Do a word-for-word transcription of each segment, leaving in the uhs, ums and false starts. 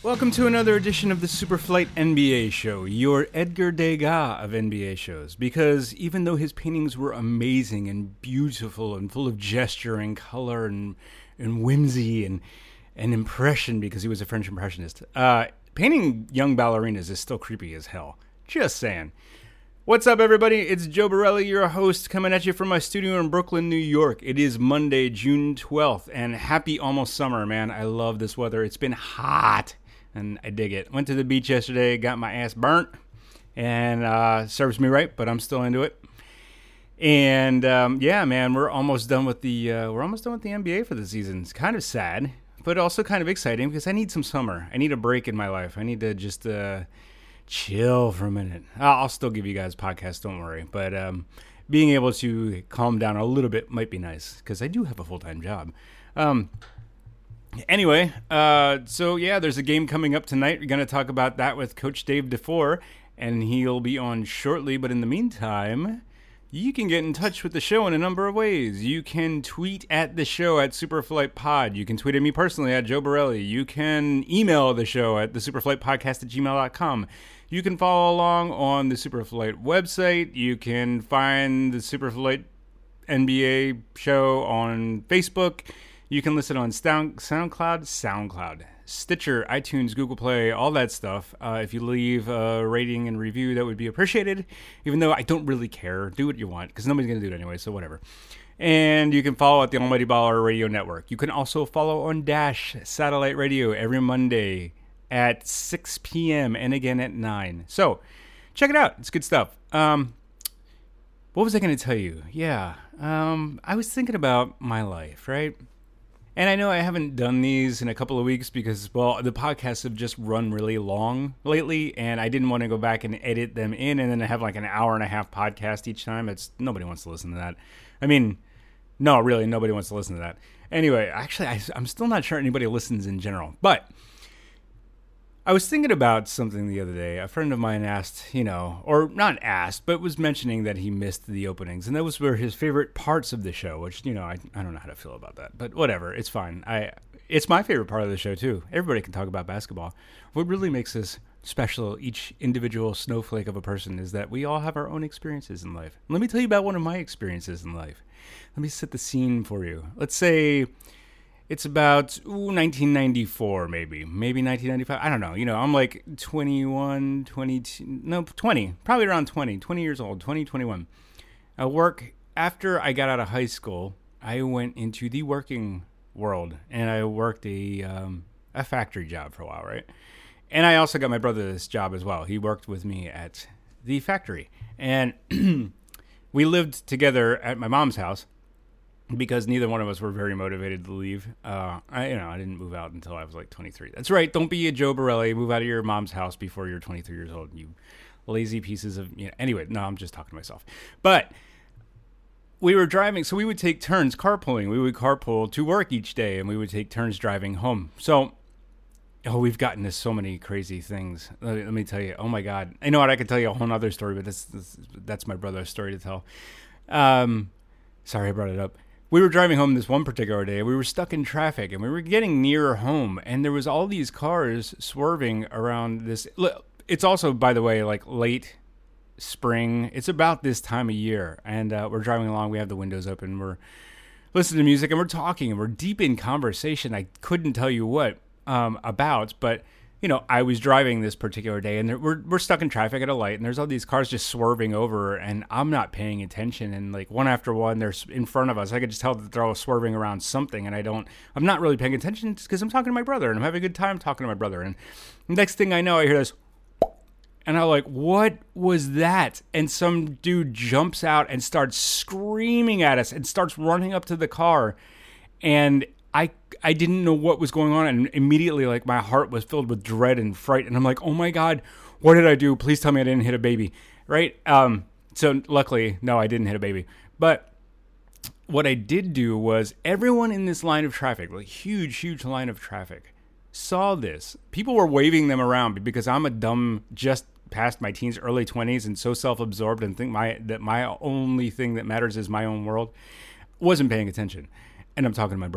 Welcome to another edition of the Superflight N B A Show, your Edgar Degas of N B A shows. Because even though his paintings were amazing and beautiful and full of gesture and color and and whimsy and, and impression, because he was a French impressionist, uh, painting young ballerinas is still creepy as hell. Just saying. What's up, everybody? It's Joe Borelli, your host, coming at you from my studio in Brooklyn, New York. It is Monday, June twelfth, and happy almost summer, man. I love this weather. It's been hot, and I dig it. Went to the beach yesterday, got my ass burnt, and uh, serves me right, but I'm still into it. And um, yeah, man, we're almost done with the uh, we're almost done with the N B A for the season. It's kind of sad, but also kind of exciting because I need some summer. I need a break in my life. I need to just uh, chill for a minute. I'll, I'll still give you guys podcasts, don't worry. But um, being able to calm down a little bit might be nice because I do have a full-time job. Um, anyway, uh, so yeah, there's a game coming up tonight. We're going to talk about that with Coach Dave DeFore, and he'll be on shortly. But in the meantime, you can get in touch with the show in a number of ways. You can tweet at the show at SuperflightPod. You can tweet at me personally at Joe Borelli. You can email the show at the superflightpodcast at gmail dot com. You can follow along on the Superflight website. You can find the Superflight N B A show on Facebook. You can listen on Sound, SoundCloud, SoundCloud, Stitcher, iTunes, Google Play, all that stuff. Uh, if you leave a rating and review, that would be appreciated, even though I don't really care. Do what you want, because nobody's going to do it anyway, so whatever. And you can follow at the Almighty Baller Radio Network. You can also follow on Dash Satellite Radio every Monday at six p.m. and again at nine. So check it out. It's good stuff. Um, what was I going to tell you? Yeah, um, I was thinking about my life, right? And I know I haven't done these in a couple of weeks because, well, the podcasts have just run really long lately, and I didn't want to go back and edit them in and then have like an hour and a half podcast each time. It's nobody wants to listen to that. I mean, no, really, nobody wants to listen to that. Anyway, actually, I, I'm still not sure anybody listens in general, but I was thinking about something the other day. A friend of mine asked, you know, or not asked, but was mentioning that he missed the openings. And those were his favorite parts of the show, which, you know, I, I don't know how to feel about that. But whatever, it's fine. I It's my favorite part of the show, too. Everybody can talk about basketball. What really makes us special, each individual snowflake of a person, is that we all have our own experiences in life. Let me tell you about one of my experiences in life. Let me set the scene for you. Let's say it's about ooh, nineteen ninety-four, maybe. Maybe nineteen ninety-five. I don't know. You know, I'm like twenty-one, twenty-two. No, twenty. Probably around twenty. twenty years old. twenty, twenty-one. I work. After I got out of high school, I went into the working world. And I worked a, um, a factory job for a while, right? And I also got my brother this job as well. He worked with me at the factory. And we lived together at my mom's house, because neither one of us were very motivated to leave. Uh, I, you know, I didn't move out until I was like twenty-three. That's right. Don't be a Joe Borelli. Move out of your mom's house before you're twenty-three years old. You lazy pieces of, you know. Anyway, no, I'm just talking to myself. But we were driving, so we would take turns carpooling. We would carpool to work each day, and we would take turns driving home. So, oh, we've gotten to so many crazy things. Let me, let me tell you. Oh my God. I know what, I could tell you a whole other story, but that's, that's, that's my brother's story to tell. Um, sorry I brought it up. We were driving home this one particular day. We were stuck in traffic, and we were getting near home, and there was all these cars swerving around this. It's also, by the way, like late spring. It's about this time of year, and uh, we're driving along. We have the windows open. We're listening to music, and we're talking, and we're deep in conversation. I couldn't tell you what um, about, but you know, I was driving this particular day, and there, we're we're stuck in traffic at a light, and there's all these cars just swerving over, and I'm not paying attention, and like one after one, they're in front of us. I could just tell that they're all swerving around something, and I don't, I'm not really paying attention because I'm talking to my brother, and I'm having a good time talking to my brother, and next thing I know, I hear this, and I'm like, what was that? And some dude jumps out and starts screaming at us and starts running up to the car, and I I didn't know what was going on, and immediately, like, my heart was filled with dread and fright, and I'm like, oh my God, what did I do? Please tell me I didn't hit a baby, right? Um, so luckily, no, I didn't hit a baby. But what I did do was everyone in this line of traffic, like huge, huge line of traffic, saw this. People were waving them around because I'm a dumb, just past my teens, early twenties, and so self-absorbed and think my that my only thing that matters is my own world. Wasn't paying attention. And I'm talking to my brother.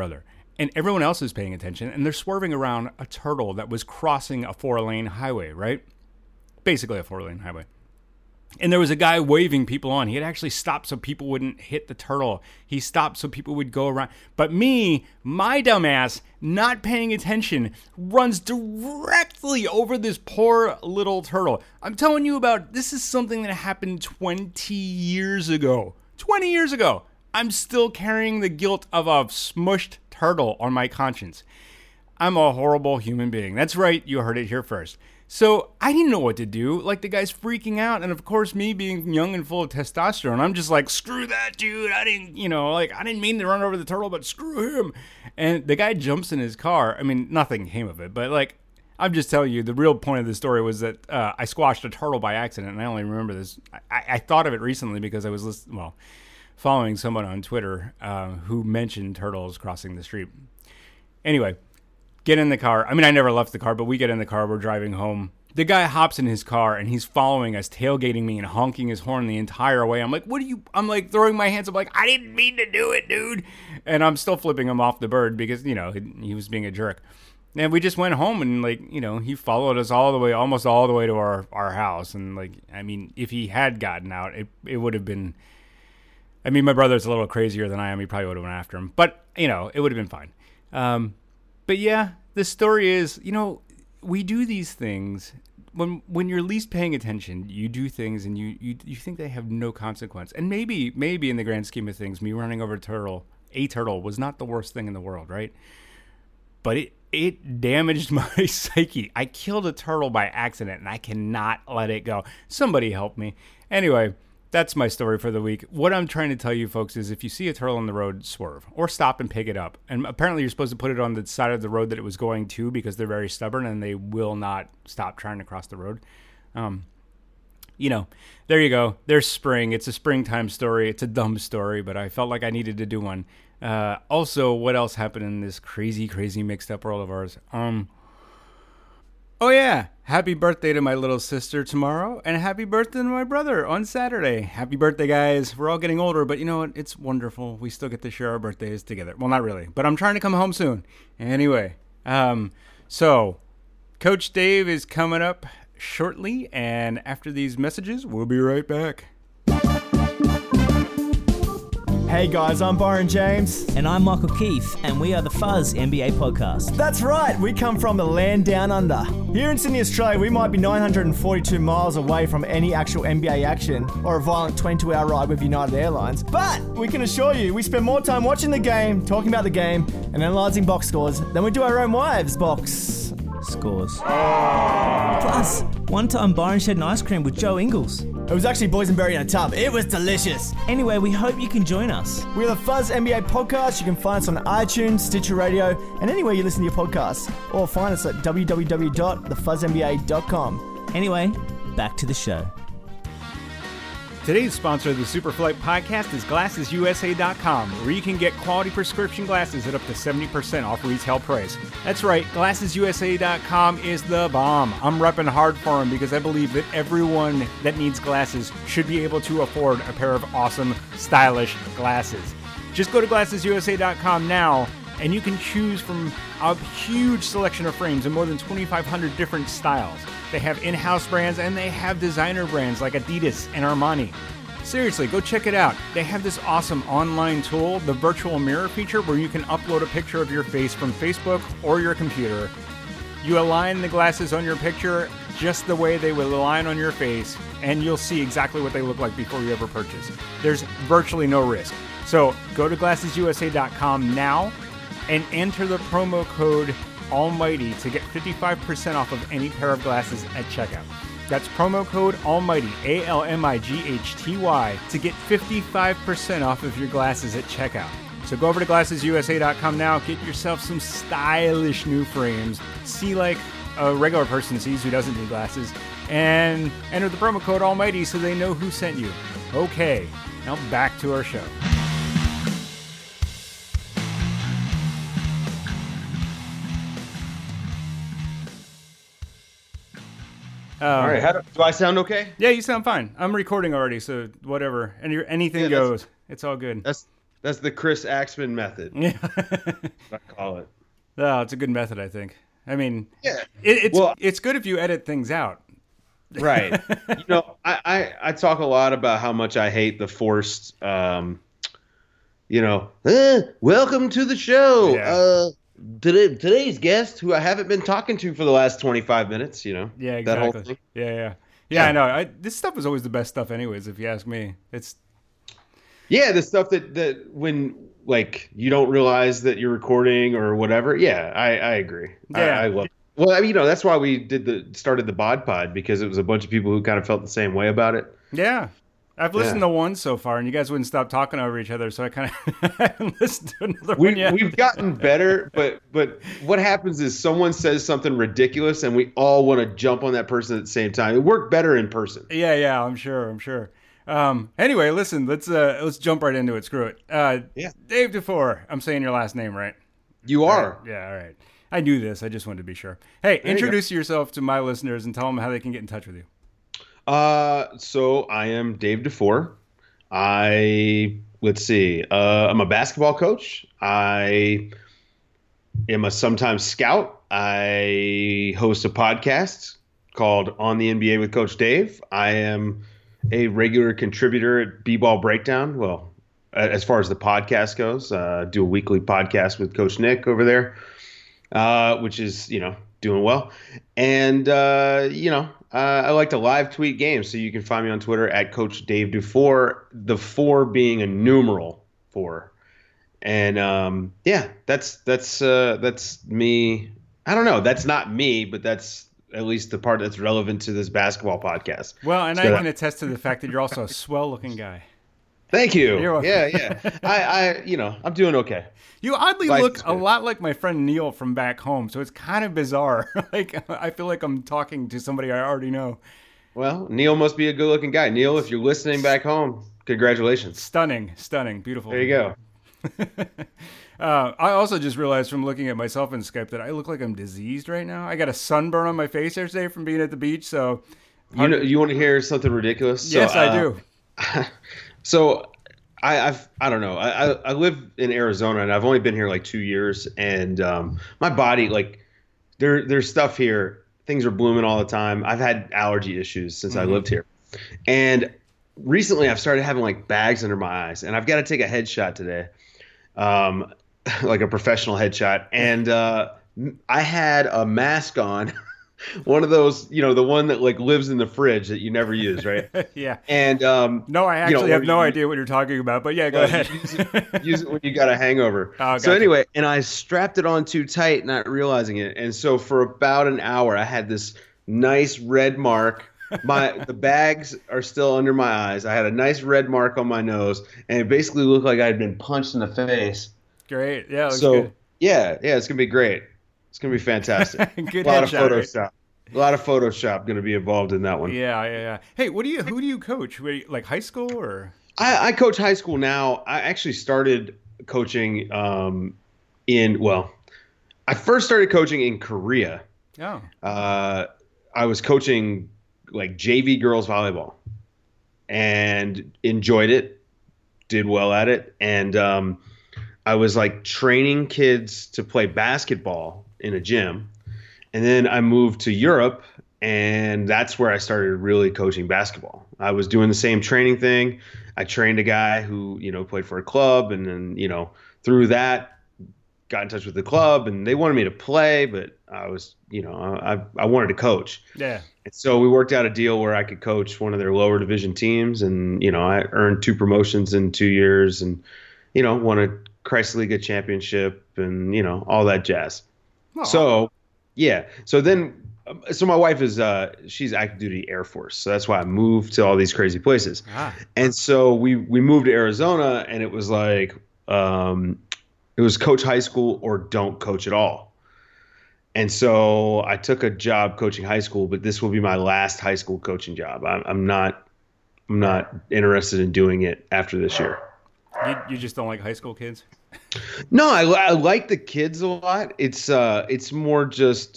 and everyone else is paying attention, and they're swerving around a turtle that was crossing a four-lane highway, right? Basically a four-lane highway. And there was a guy waving people on. He had actually stopped so people wouldn't hit the turtle. He stopped so people would go around. But me, my dumbass, not paying attention, runs directly over this poor little turtle. I'm telling you about, this is something that happened twenty years ago. twenty years ago. I'm still carrying the guilt of a smushed turtle on my conscience. I'm a horrible human being. That's right, you heard it here first. So I didn't know what to do. Like, the guy's freaking out. And of course, me being young and full of testosterone, I'm just like, screw that dude. I didn't, you know, like, I didn't mean to run over the turtle, but screw him. And the guy jumps in his car. I mean, nothing came of it. But, like, I'm just telling you, the real point of the story was that uh, I squashed a turtle by accident. And I only remember this. I, I thought of it recently because I was, listening, well, following someone on Twitter uh, who mentioned turtles crossing the street. Anyway. Get in the car. I mean, I never left the car, but we get in the car. We're driving home. The guy hops in his car, and he's following us, tailgating me and honking his horn the entire way. I'm like, what are you... I'm like throwing my hands up like, I didn't mean to do it, dude. And I'm still flipping him off the bird because, you know, he, he was being a jerk. And we just went home, and, like, you know, he followed us all the way, almost all the way to our, our house. And, like, I mean, if he had gotten out, it, it would have been... I mean, my brother's a little crazier than I am. He probably would have went after him. But, you know, it would have been fine. Um... But yeah, the story is, you know, we do these things when when you're least paying attention. You do things and you, you you think they have no consequence. And maybe maybe in the grand scheme of things, me running over a turtle, a turtle was not the worst thing in the world, right? But it it damaged my psyche. I killed a turtle by accident, and I cannot let it go. Somebody help me. Anyway. That's my story for the week. What I'm trying to tell you folks is if you see a turtle on the road, swerve or stop and pick it up. And apparently you're supposed to put it on the side of the road that it was going to because they're very stubborn and they will not stop trying to cross the road. Um, you know, there you go. There's spring. It's a springtime story. It's a dumb story, but I felt like I needed to do one. Uh, also, what else happened in this crazy, crazy mixed up world of ours? Um... Oh yeah, happy birthday to my little sister tomorrow, and happy birthday to my brother on Saturday. Happy birthday, guys. We're all getting older, but you know what? It's wonderful. We still get to share our birthdays together. Well, not really, but I'm trying to come home soon. Anyway, um, so Coach Dave is coming up shortly, and after these messages, we'll be right back. Hey guys, I'm Byron James. And I'm Michael Keith, and we are the Fuzz N B A podcast. That's right, we come from the land down under. Here in Sydney, Australia, we might be nine hundred forty-two miles away from any actual N B A action or a violent twenty-two hour ride with United Airlines. But we can assure you, we spend more time watching the game, talking about the game, and analysing box scores than we do our own wives' box scores. Plus, one time Byron shared an ice cream with Joe Ingles. It was actually boysenberry in a tub. It was delicious. Anyway, we hope you can join us. We're the Fuzz N B A podcast. You can find us on iTunes, Stitcher Radio, and anywhere you listen to your podcasts. Or find us at w w w dot the fuzz n b a dot com. Anyway, back to the show. Today's sponsor of the Superflight podcast is glasses u s a dot com, where you can get quality prescription glasses at up to seventy percent off retail price. That's right, glasses u s a dot com is the bomb. I'm repping hard for them because I believe that everyone that needs glasses should be able to afford a pair of awesome, stylish glasses. Just go to glasses u s a dot com now, and you can choose from a huge selection of frames in more than twenty-five hundred different styles. They have in-house brands, and they have designer brands like Adidas and Armani. Seriously, go check it out. They have this awesome online tool, the virtual mirror feature, where you can upload a picture of your face from Facebook or your computer. You align the glasses on your picture just the way they will align on your face, and you'll see exactly what they look like before you ever purchase. There's virtually no risk. So go to glasses u s a dot com now and enter the promo code Almighty to get fifty-five percent off of any pair of glasses at checkout. That's promo code Almighty, A L M I G H T Y, to get fifty-five percent off of your glasses at checkout. So go over to glasses u s a dot com now, get yourself some stylish new frames, see like a regular person sees who doesn't need glasses, and enter the promo code Almighty so they know who sent you. Okay, now back to our show. Um, All right, how do, do I sound okay? Yeah, you sound fine. I'm recording already, so whatever. Any, anything Yeah, goes. It's all good. That's That's the Chris Axman method. Yeah. I call it. No, it's a good method, I think. I mean, Yeah. it, it's Well- it's good if you edit things out. Right. You know, I, I, I talk a lot about how much I hate the forced, um, you know, "Eh, welcome to the show. Yeah. Uh, today, today's guest, who I haven't been talking to for the last twenty-five minutes, you know. Yeah, That whole exactly. thing. Yeah, yeah, yeah. I know. I, this stuff is always the best stuff, anyways. If you ask me, it's Yeah, the stuff that, that when, like, you don't realize that you're recording or whatever. Yeah, I, I agree. I, Yeah. I love it. Well, I mean, you know, that's why we did the started the Bod Pod, because it was a bunch of people who kind of felt the same way about it. yeah. I've listened Yeah. to one so far, and you guys wouldn't stop talking over each other, so I kind of haven't listened to another We, one yet. we've gotten better, but but what happens is someone says something ridiculous, and we all want to jump on that person at the same time. It worked better in person. Yeah, yeah, I'm sure. I'm sure. Um, anyway, listen, let's uh, let's jump right into it. Screw it. Uh, Yeah. Dave DeFore. I'm saying your last name right. You are. Yeah, all right. I knew this. I just wanted to be sure. Hey, you introduce yourself to my listeners and tell them how they can get in touch with you. Uh, so I am Dave DeFore. I let's see. Uh, I'm a basketball coach. I am a sometimes scout. I host a podcast called On the N B A with Coach Dave. I am a regular contributor at B-Ball Breakdown. Well, as far as the podcast goes, uh, do a weekly podcast with Coach Nick over there, uh, which is, you know, doing well. And, uh, you know, uh, I like to live tweet games. So you can find me on Twitter at Coach Dave DeFore, the four being a numeral four. And, um, yeah, that's, that's, uh, that's me. I don't know. That's not me, but that's at least the part that's relevant to this basketball podcast. Well, and So I that- can attest to the fact that you're also a swell-looking guy. Thank you. You're welcome. Yeah, yeah. I, I, you know, I'm doing okay. You oddly Life look is a good. lot like my friend Neil from back home, so it's kind of bizarre. Like I feel like I'm talking to somebody I already know. Well, Neil must be a good-looking guy. Neil, if you're listening back home, congratulations. Stunning, stunning, beautiful. There you go. Uh, I also just realized from looking at myself in Skype that I look like I'm diseased right now. I got a sunburn on my face yesterday from being at the beach, so You know, you want to hear something ridiculous? So, yes, I uh, do. So I, I've I don't know. I, I I live in Arizona and I've only been here like two years, and um, my body, like there there's stuff here. Things are blooming all the time. I've had allergy issues since I lived here, and recently I've started having like bags under my eyes, and I've got to take a headshot today, um, like a professional headshot, and uh, I had a mask on. One of those, you know, the one that like lives in the fridge that you never use, right? Yeah. And um, No, I you actually know, have no you- idea what you're talking about, but yeah, go Well, ahead. Use it, use it when you got a hangover. Oh, So gotcha. anyway, and I strapped it on too tight, not realizing it. And so for about an hour, I had this nice red mark. My the bags are still under my eyes. I had a nice red mark on my nose, and it basically looked like I had been punched in the face. Great. Yeah, it looks So good. yeah, yeah, it's gonna be great. It's gonna be fantastic. Good a lot of headshot, right? Photoshop. A lot of Photoshop going to be involved in that one. Yeah, yeah, yeah. Hey, what do you? Who do you coach? Were you, like high school or? I, I coach high school now. I actually started coaching um, in, well, I first started coaching in Korea. Oh, Uh, I was coaching like J V girls volleyball and enjoyed it, did well at it. And um, I was like training kids to play basketball in a gym. And then I moved to Europe, and that's where I started really coaching basketball. I was doing the same training thing. I trained a guy who, you know, played for a club, and then, you know, through that, got in touch with the club, and they wanted me to play, but I was, you know, I I wanted to coach. yeah. And so we worked out a deal where I could coach one of their lower division teams, and, you know, I earned two promotions in two years and, you know, won a Kreisliga championship and, you know, all that jazz. Aw. So, yeah. So then, so my wife is, uh, she's active duty Air Force. So that's why I moved to all these crazy places. Ah. And so we, we moved to Arizona, and it was like, um, it was coach high school or don't coach at all. And so I took a job coaching high school, but this will be my last high school coaching job. I'm, I'm not, I'm not interested in doing it after this year. You, you just don't like high school kids? No, I, I like the kids a lot. It's, uh, it's more just,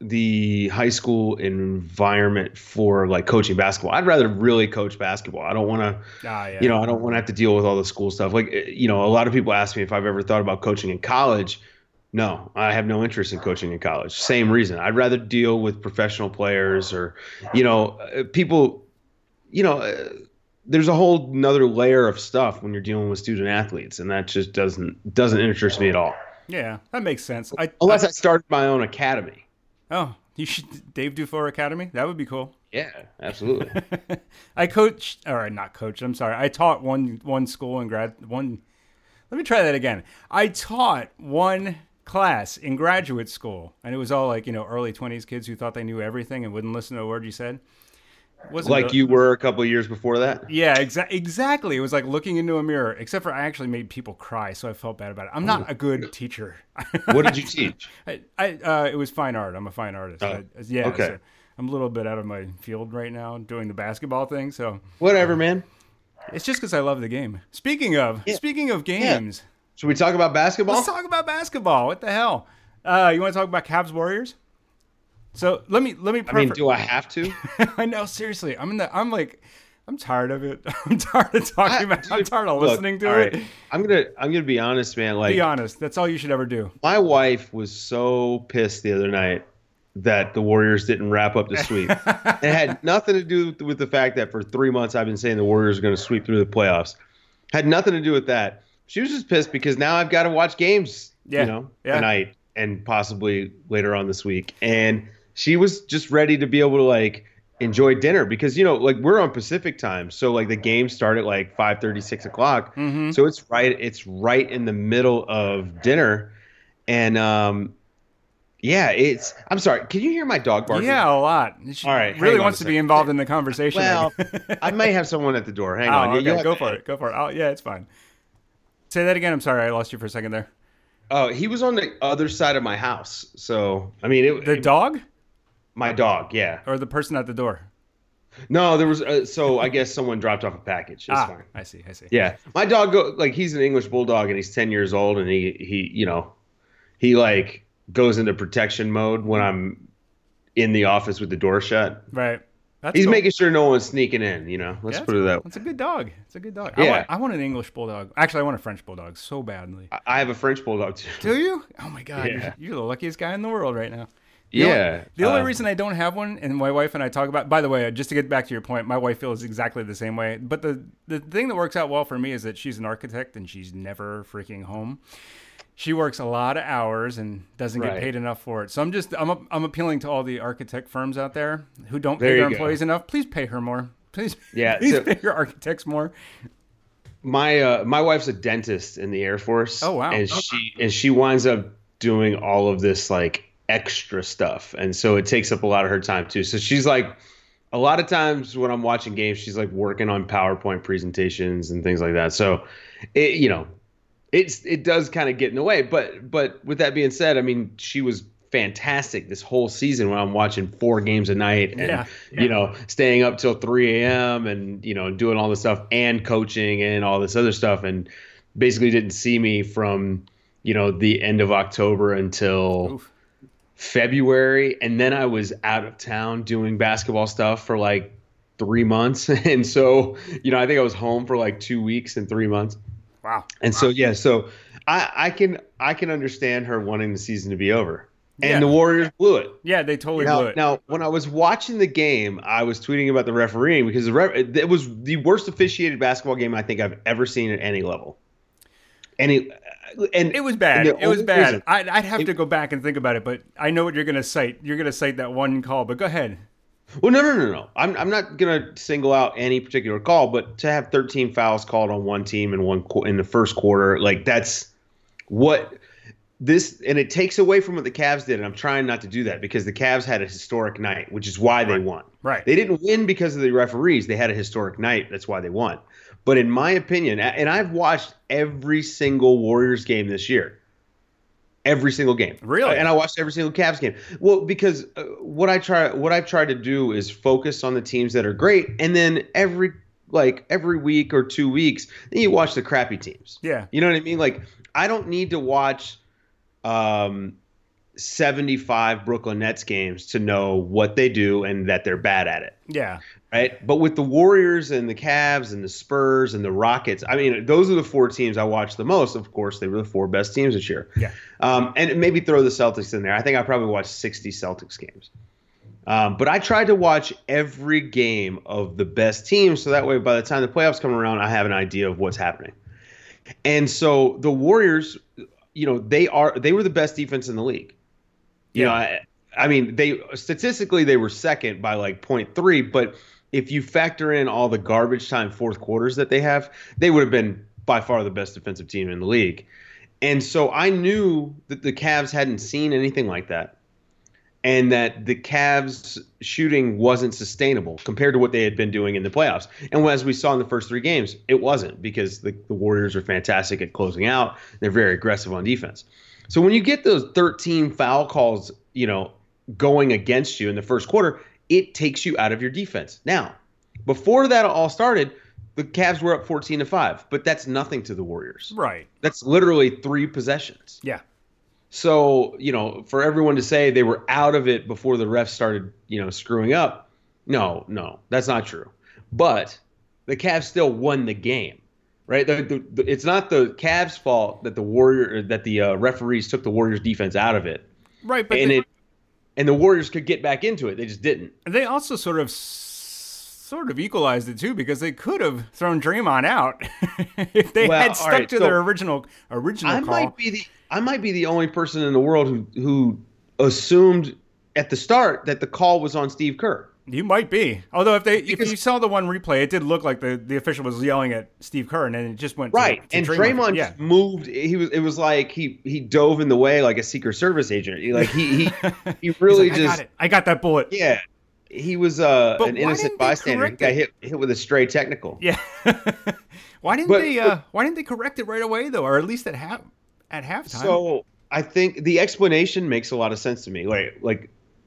the high school environment for like coaching basketball. I'd rather really coach basketball. I don't want to, Ah, yeah. you know, I don't want to have to deal with all the school stuff. Like, you know, a lot of people ask me if I've ever thought about coaching in college. No, I have no interest in coaching in college. Same reason. I'd rather deal with professional players or, you know, uh, people, you know, uh, there's a whole nother layer of stuff when you're dealing with student athletes, and that just doesn't doesn't interest me at all. Yeah, that makes sense. I, Unless I, I started my own academy. oh, you should Dave Dufour Academy. That would be cool. Yeah, absolutely. I coached, or not coached. I'm sorry. I taught one one school in grad one. Let me try that again. I taught one class in graduate school, and it was all like, you know, early twenties kids who thought they knew everything and wouldn't listen to a word you said. Wasn't Like really- you were a couple of years before that? Yeah, exa- exactly. It was like looking into a mirror, except for I actually made people cry, so I felt bad about it. I'm not a good teacher. What did you teach? I, I uh, it was fine art. I'm a fine artist. Oh, I- yeah. okay. so I'm a little bit out of my field right now doing the basketball thing, so Whatever, man. it's just because I love the game. Speaking of, Yeah. speaking of games, Should we talk about basketball? let's talk about basketball. What the hell? Uh, you want to talk about Cavs Warriors? So let me let me. I mean, prefer- do I have to? I know, seriously. I'm in the. I'm like, I'm tired of it. I'm tired of talking I- about. I'm dude, tired of look, listening to all it. right, I'm gonna I'm gonna be honest, man. Like, Be honest. That's all you should ever do. my wife was so pissed the other night that the Warriors didn't wrap up the sweep. It had nothing to do with, with the fact that for three months I've been saying the Warriors are going to sweep through the playoffs. Had nothing to do with that. She was just pissed because now I've got to watch games, Yeah, you know, yeah. tonight and possibly later on this week. And she was just ready to be able to like enjoy dinner because, you know, like we're on Pacific time. So like the games start at like five thirty, six o'clock. Mm-hmm. So it's right, it's right in the middle of dinner. And, um, yeah, it's. I'm sorry. Can you hear my dog barking? Yeah, a lot. She All right, really hang on wants a to be second. involved in the conversation. Well, I may have someone at the door. Hang on. oh, You- okay. you have- Go for it. Go for it. Oh, yeah, it's fine. Say that again. I'm sorry. I lost you for a second there. Oh, he was on the other side of my house. So I mean, it, The it- dog my dog. Yeah. or the person at the door? No, there was. Uh, so I guess someone dropped off a package. It's ah, fine. I see. I see. Yeah, my dog. Go like he's an English bulldog and he's ten years old and he he you know he like goes into protection mode when I'm in the office with the door shut. Right. That's He's cool. making sure no one's sneaking in. You know, let's Yeah, put it that way. It's a good dog. It's a good dog. I Yeah. want, I want an English bulldog. Actually, I want a French bulldog so badly. I- I have a French bulldog too. Do you? Oh my God, Yeah. you're, you're the luckiest guy in the world right now. The Yeah. Only, the only um, reason I don't have one, and my wife and I talk about. By the way, just to get back to your point, my wife feels exactly the same way. But the the thing that works out well for me is that she's an architect and she's never freaking home. She works a lot of hours and doesn't get Right. paid enough for it. So I'm just I'm I'm appealing to all the architect firms out there who don't pay There their you go. employees enough. Please pay her more. Please, Yeah, please so- pay your architects more. My uh, my wife's a dentist in the Air Force. Oh, wow. And she and she winds up doing all of this like extra stuff, and so it takes up a lot of her time too. So she's like, a lot of times when I'm watching games, she's like working on PowerPoint presentations and things like that. So, it you know, it's it does kind of get in the way. But but with that being said, I mean, she was fantastic this whole season when I'm watching four games a night and Yeah, you know staying up till three a.m. and you know doing all this stuff and coaching and all this other stuff, and basically didn't see me from you know the end of October until Oof. February, and then I was out of town doing basketball stuff for like three months, and so you know I think I was home for like two weeks and three months. Wow. And so yeah, so I, I can I can understand her wanting the season to be over, and Yeah. the Warriors blew it. Yeah, they totally blew Now, it. now, when I was watching the game, I was tweeting about the refereeing because the ref, it was the worst officiated basketball game I think I've ever seen at any level. Any, and It was bad. and the It was only bad. reason- I'd, I'd have it- to go back and think about it, but I know what you're going to cite. You're going to cite that one call, but go ahead. Well, no, no, no, no. I'm I'm not gonna single out any particular call, but to have thirteen fouls called on one team in one qu- in the first quarter, like that's what this, and it takes away from what the Cavs did. And I'm trying not to do that because the Cavs had a historic night, which is why they won. Right. They didn't win because of the referees. They had a historic night. That's why they won. But in my opinion, a- and I've watched every single Warriors game this year. Every single game. Really? And I watched every single Cavs game. Well, because uh, what I try what I've tried to do is focus on the teams that are great, and then every like every week or two weeks, then you watch the crappy teams. Yeah. You know what I mean? Like I don't need to watch um seventy-five Brooklyn Nets games to know what they do and that they're bad at it. Yeah. Right. But with the Warriors and the Cavs and the Spurs and the Rockets, I mean, those are the four teams I watched the most. Of course, they were the four best teams this year. Yeah. Um, and maybe throw the Celtics in there. I think I probably watched sixty Celtics games. Um, but I tried to watch every game of the best teams, so that way by the time the playoffs come around, I have an idea of what's happening. And so the Warriors, you know, they are they were the best defense in the league. You Yeah. know, I, I mean, they statistically they were second by like point three, but if you factor in all the garbage time fourth quarters that they have, they would have been by far the best defensive team in the league. And so I knew that the Cavs hadn't seen anything like that, and that the Cavs shooting wasn't sustainable compared to what they had been doing in the playoffs. And as we saw in the first three games, it wasn't, because the, the Warriors are fantastic at closing out. They're very aggressive on defense. So when you get those thirteen foul calls, you know, going against you in the first quarter, it takes you out of your defense. Now, before that all started, the Cavs were up fourteen to five, but that's nothing to the Warriors. Right. That's literally three possessions. Yeah. So, you know, for everyone to say they were out of it before the refs started, you know, screwing up, no, no, that's not true. But the Cavs still won the game, right? The, the, the, it's not the Cavs' fault that the Warrior that the uh, referees took the Warriors' defense out of it, Right. But and they, it and the Warriors could get back into it. They just didn't. they also sort of sort of equalized it too, because they could have thrown Draymond out if they Well, had all stuck right, to so their original original I call. might be the I might be the only person in the world who who assumed at the start that the call was on Steve Kerr. You might be. Although if they Because- if you saw the one replay, it did look like the, the official was yelling at Steve Kerr, and then it just went to- Right, to and Draymond Yeah. just moved. He was. It was like he he dove in the way like a Secret Service agent. He, like he he he really He's like, I just got it. I got that bullet. yeah. He was uh, But an why innocent didn't they bystander. He correct got it? hit hit with a stray technical. Yeah. why didn't But- they? Uh, why didn't they correct it right away though, or at least at half at halftime? So I think the explanation makes a lot of sense to me. Like like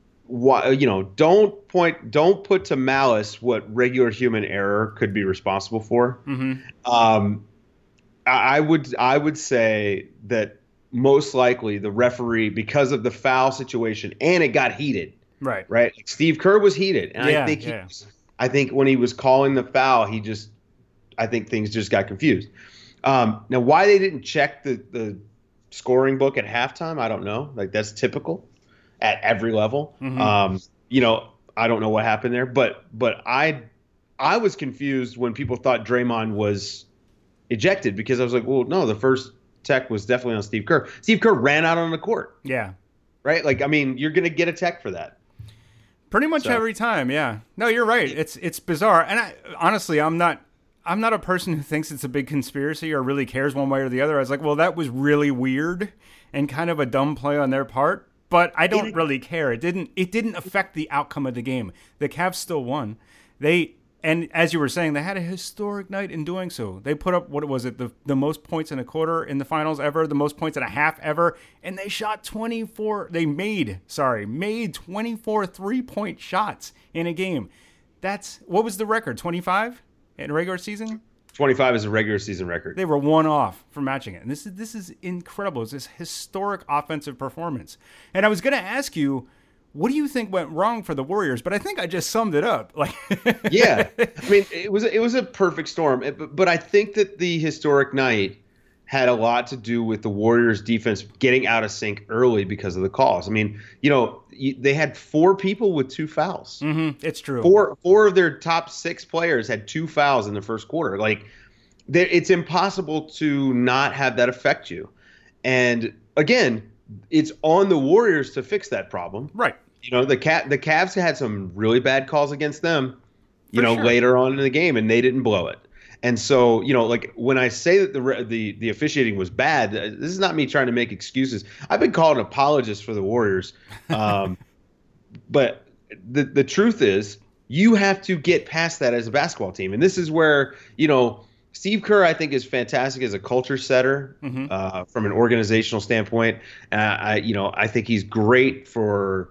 why you know don't point don't put to malice what regular human error could be responsible for. Mm-hmm. Um, I I would I would say that most likely the referee, because of the foul situation, and it got heated, Right. right? Like Steve Kerr was heated, and Yeah, I think he yeah. was, I think when he was calling the foul, he just I think things just got confused. Um, now, why they didn't check the the scoring book at halftime, I don't know. Like that's typical at every level. Mhm. Um, you know, I don't know what happened there, but but I I was confused when people thought Draymond was ejected, because I was like, well, no, the first tech was definitely on Steve Kerr. Steve Kerr ran out on the court, Yeah. right? Like, I mean, you're going to get a tech for that. Pretty much So- every time, yeah. No, you're right. It's it's bizarre, and I honestly, I'm not. I'm not a person who thinks it's a big conspiracy or really cares one way or the other. I was like, well, that was really weird and kind of a dumb play on their part, but I don't It- really care. It didn't. It didn't affect the outcome of the game. The Cavs still won. They and as you were saying, they had a historic night in doing so. They put up what was it the the most points in a quarter in the finals ever, the most points in a half ever, and they shot twenty-four. They made sorry made twenty-four three-point shots in a game. That's what was the record? twenty-five in a regular season. twenty-five is a regular season record. They were one off from matching it. And this is this is incredible. It's this historic offensive performance. And I was going to ask you, what do you think went wrong for the Warriors? But I think I just summed it up. Like, Yeah, I mean, it was it was a perfect storm. It- but- but I think that the historic night had a lot to do with the Warriors' defense getting out of sync early because of the calls. I mean, you know, you, they had four people with two fouls. Mhm, it's true. Four four of their top six players had two fouls in the first quarter. Like, there- it's impossible to not have that affect you. And again, it's on the Warriors to fix that problem. Right. You know, the cat the Cavs had some really bad calls against them, you For know, sure. later on in the game, and they didn't blow it. And so, you know, like when I say that the re- the the officiating was bad, uh, this is not me trying to make excuses. I've been called an apologist for the Warriors, um, but the the truth is, you have to get past that as a basketball team, and this is where, you know, Steve Kerr, I think, is fantastic as a culture setter, Mhm. uh, from an organizational standpoint. Uh, I, you know, I think he's great for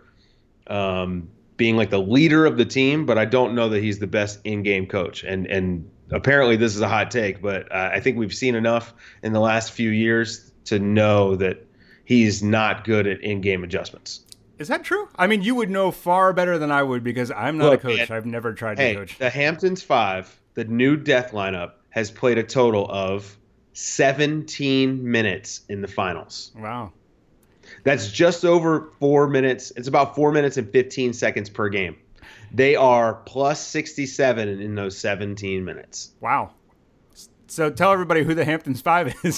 um, being like the leader of the team, but I don't know that he's the best in-game coach. And and apparently this is a hot take, but uh, I think we've seen enough in the last few years to know that he's not good at in-game adjustments. Is that true? I mean, you would know far better than I would because I'm not Look, a coach. man, I've never tried hey, to coach. The Hamptons Five, the new death lineup, has played a total of seventeen minutes in the finals. Wow. That's just over four minutes. It's about four minutes and fifteen seconds per game. They are plus sixty-seven in those seventeen minutes. Wow. So tell everybody who the Hamptons Five is.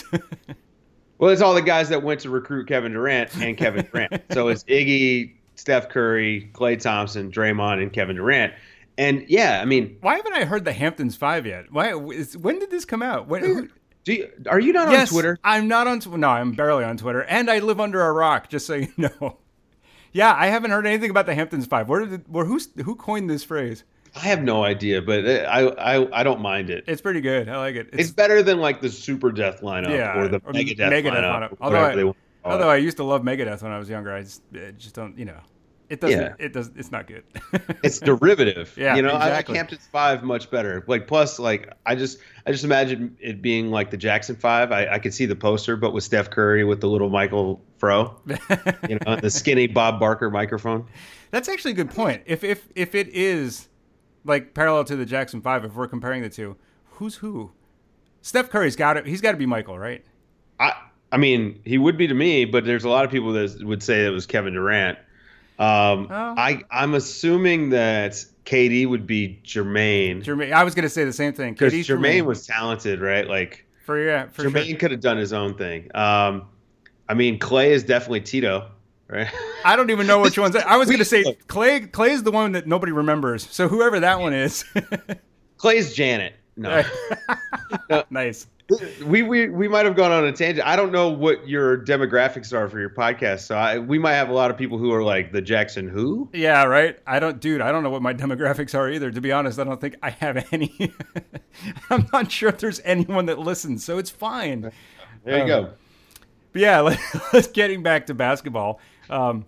Well, it's all the guys that went to recruit Kevin Durant and Kevin Durant. So it's Iggy, Steph Curry, Klay Thompson, Draymond, and Kevin Durant. And yeah, I mean, why haven't I heard the Hamptons Five yet? Why? Is, when did this come out? When, who, do you, are you not yes, on Twitter? I'm not on. No, I'm barely on Twitter, and I live under a rock. Just so you know. Yeah, I haven't heard anything about the Hamptons Five. Where did? Where who? Who coined this phrase? I have no idea, but I I, I don't mind it. It's pretty good. I like it. It's, it's better than like the Super Death lineup yeah, or the or Megadeth, Megadeth lineup. lineup. Although, I, although I used to love Megadeth when I was younger, I just, I just don't, you know, it doesn't. Yeah. It does. It's not good. It's derivative. Yeah, you know, exactly. I like Hamptons Five much better. Like plus, like I just I just imagine it being like the Jackson Five. I, I could see the poster, but with Steph Curry with the little Michael Fro, you know, the skinny Bob Barker microphone. That's actually a good point. If if if it is like parallel to the Jackson Five, if we're comparing the two, who's who? Steph Curry's got it. He's got to be Michael, right? I I mean, he would be to me, but there's a lot of people that would say it was Kevin Durant. Um, oh. I I'm assuming that K D would be Jermaine. Jermaine. I was going to say the same thing. Because Jermaine, Jermaine was talented, right? Like for yeah, for Jermaine sure. could have done his own thing. Um, I mean, Klay is definitely Tito. Right. I don't even know which one's. I was going to say Klay. Klay is the one that nobody remembers. So whoever that one is, Clay's Janet. No, no. Nice. We we we might have gone on a tangent. I don't know what your demographics are for your podcast, so I, we might have a lot of people who are like the Jackson who. Yeah, right. I don't, dude. I don't know what my demographics are either. To be honest, I don't think I have any. I'm not sure if there's anyone that listens, so it's fine. There you um, go. But yeah, let's getting back to basketball. Um,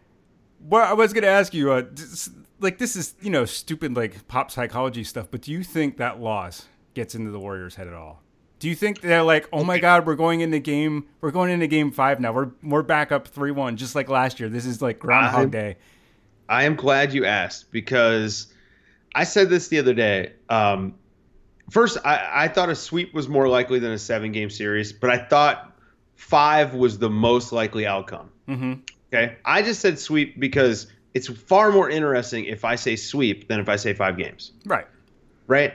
well, I was going to ask you, uh, like, this is, you know, stupid, like, pop psychology stuff, but do you think that loss gets into the Warriors' head at all? Do you think they're like, oh, my God, we're going into game, we're going into game five now. We're we're back up three one, just like last year. This is like Groundhog I'm, Day. I am glad you asked because I said this the other day. Um, first, I, I thought a sweep was more likely than a seven-game series, but I thought five was the most likely outcome. Mm-hmm. Okay, I just said sweep because it's far more interesting if I say sweep than if I say five games. Right. Right.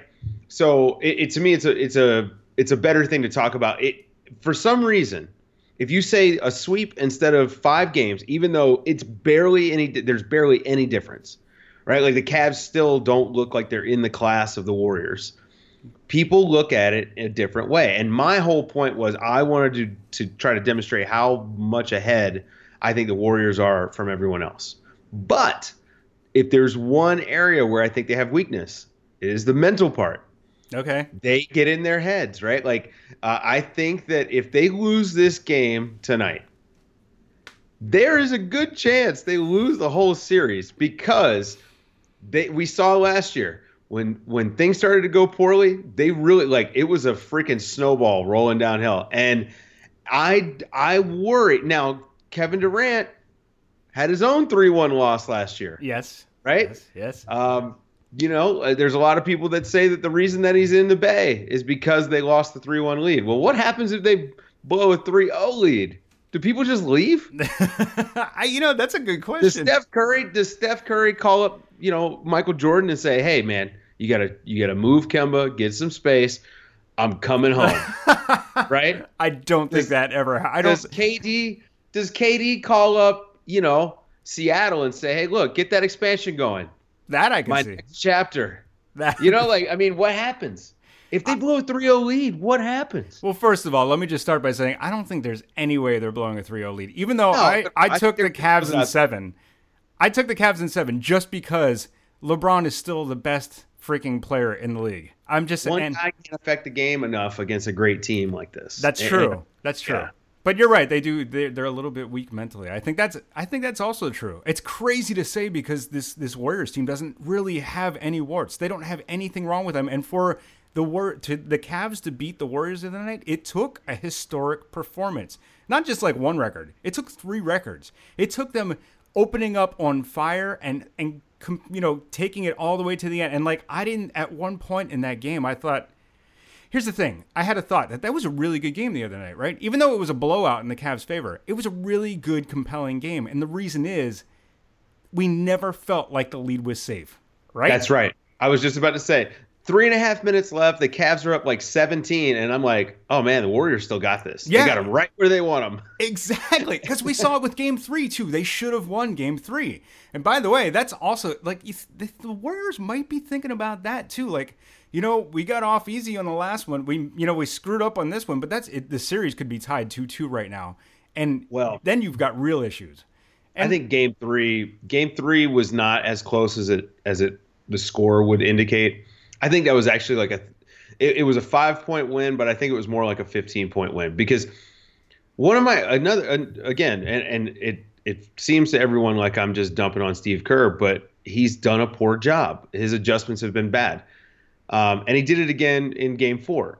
So it, it to me, it's a it's a it's a better thing to talk about. It for some reason, if you say a sweep instead of five games, even though it's barely any, there's barely any difference, right? Like the Cavs still don't look like they're in the class of the Warriors. People look at it in a different way, and my whole point was I wanted to to try to demonstrate how much ahead I think the Warriors are from everyone else. But if there's one area where I think they have weakness, it is the mental part. Okay. They get in their heads, right? Like, uh, I think that if they lose this game tonight, there is a good chance they lose the whole series because they we saw last year when when things started to go poorly, they really, like, it was a freaking snowball rolling downhill. And I, I worry. Now, Kevin Durant had his own three one loss last year. Yes. Right? Yes. yes. Um, you know, uh, there's a lot of people that say that the reason that he's in the Bay is because they lost the three one lead. Well, what happens if they blow a three oh lead? Do people just leave? I, you know, that's a good question. Does Steph Curry, does Steph Curry call up, you know, Michael Jordan and say, hey, man, you got to you gotta move Kemba, get some space. I'm coming home. Right? I don't think does, that ever I don't Does K D Does K D call up, you know, Seattle and say, hey, look, get that expansion going? That I can My see. next chapter. That, you know, like, I mean, what happens? If they blow a three oh lead, what happens? Well, first of all, let me just start by saying I don't think there's any way they're blowing a three oh lead. Even though No, I, I I took the think Cavs in not- seven. I took the Cavs in seven just because LeBron is still the best freaking player in the league. I'm just One and guy can't affect the game enough against a great team like this. That's And- true. and- That's true. yeah. But you're right. They do. They're, they're a little bit weak mentally. I think that's. I think that's also true. It's crazy to say because this this Warriors team doesn't really have any warts. They don't have anything wrong with them. And for the wor- to the Cavs to beat the Warriors the other night, it took a historic performance. Not just like one record. It took three records. It took them opening up on fire and, and you know, taking it all the way to the end. And, like, I didn't, at one point in that game, I thought, here's the thing. I had a thought that that was a really good game the other night, right? Even though it was a blowout in the Cavs' favor, it was a really good, compelling game. And the reason is we never felt like the lead was safe, right? That's right. I was just about to say, three and a half minutes left. The Cavs are up like seventeen, and I'm like, oh, man, the Warriors still got this. Yeah. They got them right where they want them. Exactly, because we saw it with Game Three too. They should have won Game Three. And by the way, that's also like the, the Warriors might be thinking about that too. Like, you know, we got off easy on the last one. We, you know, we screwed up on this one, but that's it. The series could be tied two two right now, and well, then you've got real issues. And I think Game Three, Game Three was not as close as it as it the score would indicate. I think that was actually like a, it, it was a five point win, but I think it was more like a fifteen point win because one of my another again, and and it it seems to everyone like I'm just dumping on Steve Kerr, but he's done a poor job. His adjustments have been bad, um, and he did it again in Game Four.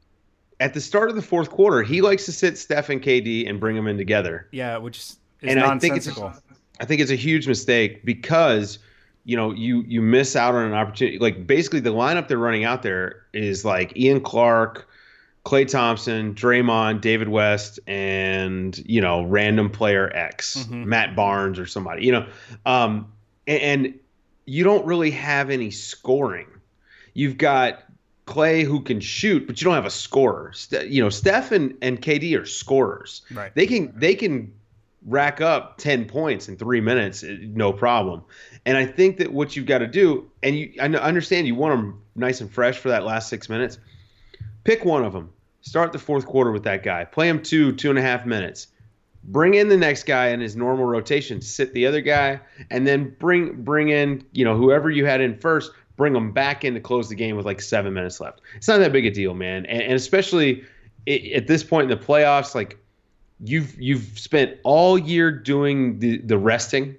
At the start of the fourth quarter, he likes to sit Steph and K D and bring them in together. Yeah, which is and nonsensical. I think it's a, I think it's a huge mistake because. You know, you you miss out on an opportunity. Like, basically, the lineup they're running out there is like Ian Clark, Klay Thompson, Draymond, David West, and, you know, random player X, mm-hmm. Matt Barnes or somebody, you know. Um, and, and you don't really have any scoring. You've got Klay who can shoot, but you don't have a scorer. Ste- you know, Steph and, and K D are scorers. Right. They can they can rack up ten points in three minutes, no problem. And I think that what you've got to do, and you, I understand you want them nice and fresh for that last six minutes. Pick one of them. Start the fourth quarter with that guy. Play him two, two and a half minutes. Bring in the next guy in his normal rotation. Sit the other guy, and then bring bring in, you know, whoever you had in first. Bring them back in to close the game with like seven minutes left. It's not that big a deal, man. And, and especially at this point in the playoffs, like you've you've spent all year doing the the resting.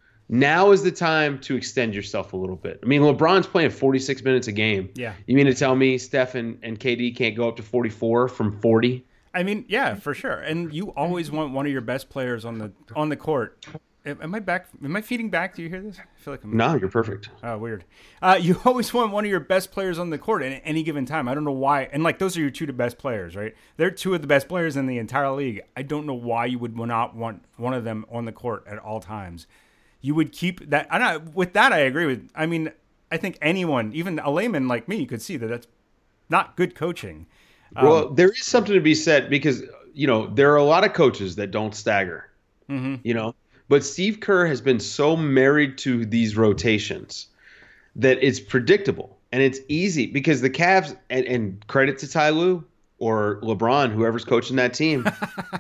Now is the time to extend yourself a little bit. I mean, LeBron's playing forty-six minutes a game. Yeah. You mean to tell me Steph and, and K D can't go up to forty-four from forty? I mean, yeah, for sure. And you always want one of your best players on the on the court. Am I back? Am I feeding back? Do you hear this? I feel like I'm. No, you're perfect. Oh, weird. Uh, you always want one of your best players on the court at any given time. I don't know why. And like those are your two best players, right? They're two of the best players in the entire league. I don't know why you would not want one of them on the court at all times. You would keep that. I don't, with that, I agree with. I mean, I think anyone, even a layman like me, could see that that's not good coaching. Um, well, there is something to be said because, you know, there are a lot of coaches that don't stagger, mm-hmm. you know, but Steve Kerr has been so married to these rotations that it's predictable and it's easy because the Cavs, and, and credit to Ty Lue or LeBron, whoever's coaching that team,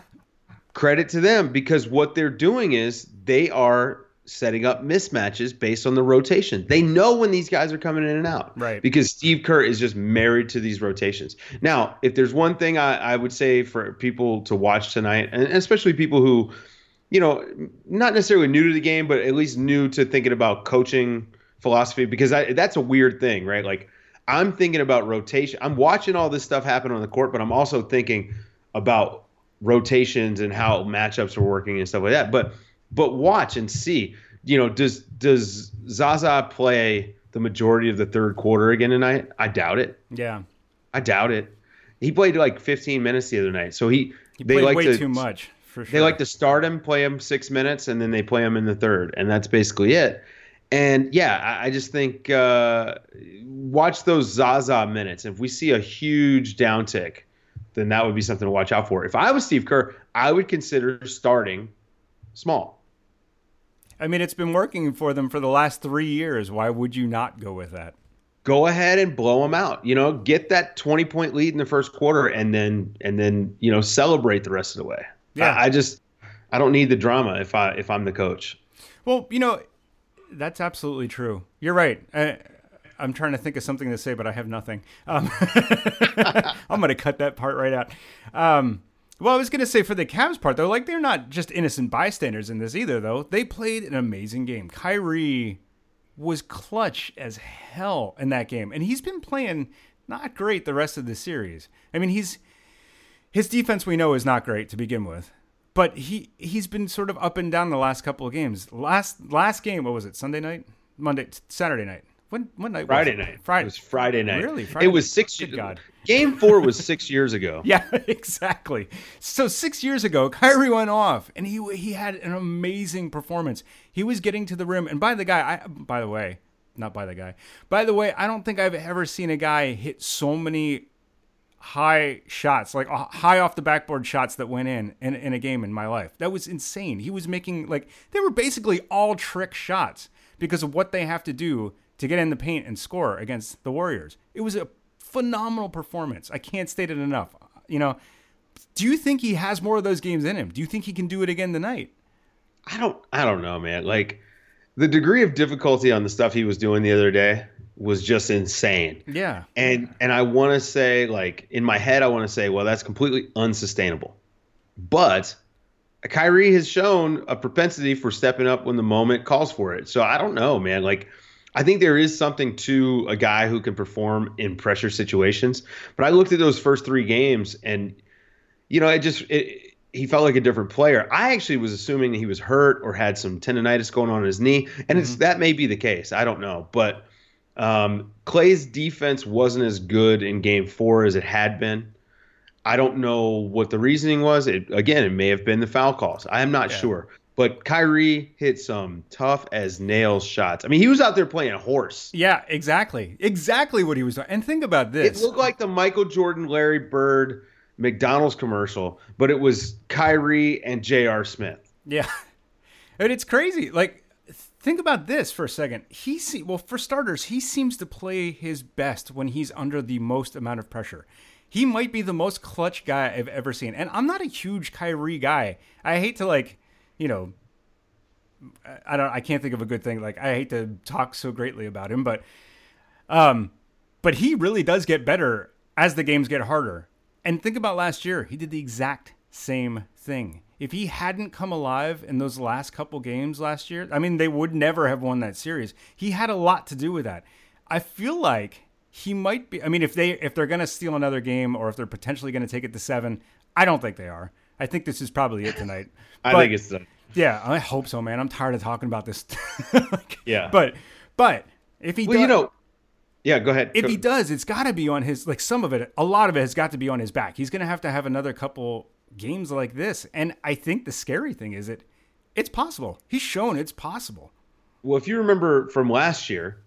credit to them because what they're doing is they are setting up mismatches based on the rotation. They know when these guys are coming in and out. Right. Because Steve Kerr is just married to these rotations. Now, if there's one thing I, I would say for people to watch tonight, and especially people who, you know, not necessarily new to the game, but at least new to thinking about coaching philosophy, because I, that's a weird thing, right? Like, I'm thinking about rotation. I'm watching all this stuff happen on the court, but I'm also thinking about rotations and how matchups are working and stuff like that. But But watch and see, you know, does does Zaza play the majority of the third quarter again tonight? I doubt it. Yeah. I doubt it. He played like fifteen minutes the other night. So he, he they played like way to, too much, for sure. They like to start him, play him six minutes, and then they play him in the third. And that's basically it. And, yeah, I, I just think uh, watch those Zaza minutes. If we see a huge downtick, then that would be something to watch out for. If I was Steve Kerr, I would consider starting small. I mean, it's been working for them for the last three years. Why would you not go with that? Go ahead and blow them out. You know, get that twenty-point lead in the first quarter, and then and then you know celebrate the rest of the way. Yeah, I, I just I don't need the drama if I if I'm the coach. Well, you know, that's absolutely true. You're right. I, I'm trying to think of something to say, but I have nothing. Um, I'm going to cut that part right out. Um, Well, I was going to say for the Cavs part, though, like they're not just innocent bystanders in this either, though. They played an amazing game. Kyrie was clutch as hell in that game. And he's been playing not great the rest of the series. I mean, he's his defense we know is not great to begin with, but he he's been sort of up and down the last couple of games. Last last game, what was it? Sunday night, Monday, Saturday night. When what night? Friday was it? night. Friday. It was Friday night. Really? Friday it was night? six. Good God. Game four was six years ago. Yeah, exactly. So six years ago, Kyrie went off, and he he had an amazing performance. He was getting to the rim, and by the guy, I, by the way, not by the guy. By the way, I don't think I've ever seen a guy hit so many high shots, like uh, high off the backboard shots that went in, in in a game in my life. That was insane. He was making, like, they were basically all trick shots because of what they have to do to get in the paint and score against the Warriors. It was a phenomenal performance. I can't state it enough. You know, do you think he has more of those games in him? Do you think he can do it again tonight? I don't I don't know, man. Like, the degree of difficulty on the stuff he was doing the other day was just insane. Yeah. And and I want to say, like, in my head, I want to say, well, that's completely unsustainable. But Kyrie has shown a propensity for stepping up when the moment calls for it. So I don't know, man. Like, I think there is something to a guy who can perform in pressure situations. But I looked at those first three games, and, you know, it just it, he felt like a different player. I actually was assuming he was hurt or had some tendonitis going on in his knee, and it's Mm-hmm. that may be the case. I don't know, but um, Klay's defense wasn't as good in Game Four as it had been. I don't know what the reasoning was. It, again, it may have been the foul calls. I am not Yeah. sure. But Kyrie hit some tough as nails shots. I mean, he was out there playing a horse. Yeah, exactly. Exactly what he was doing. And think about this. It looked like the Michael Jordan, Larry Bird, McDonald's commercial, but it was Kyrie and J R. Smith. Yeah. And it's crazy. Like, think about this for a second. He see, well, for starters, he seems to play his best when he's under the most amount of pressure. He might be the most clutch guy I've ever seen. And I'm not a huge Kyrie guy. I hate to, like, you know, I don't I can't think of a good thing. Like, I hate to talk so greatly about him, but um but he really does get better as the games get harder. And think about last year. He did the exact same thing. If he hadn't come alive in those last couple games last year, I mean, they would never have won that series. He had a lot to do with that. I feel like he might be, I mean, if they if they're going to steal another game, or if they're potentially going to take it to seven, I don't think they are. I think this is probably it tonight. I But- think it's done. yeah, I hope so, man. I'm tired of talking about this. Like, Yeah. But but if he Well, does, you know, yeah, go ahead. if Go- he does, it's got to be on his, like, some of it, a lot of it has got to be on his back. He's going to have to have another couple games like this. And I think the scary thing is that it's possible. He's shown it's possible. Well, if you remember from last year,